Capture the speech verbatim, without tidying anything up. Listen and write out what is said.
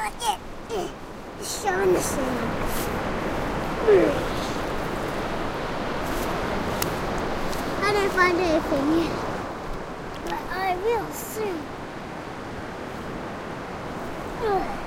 Look at it. It's showing the sand. I didn't find anything yet, but I will soon. Ugh.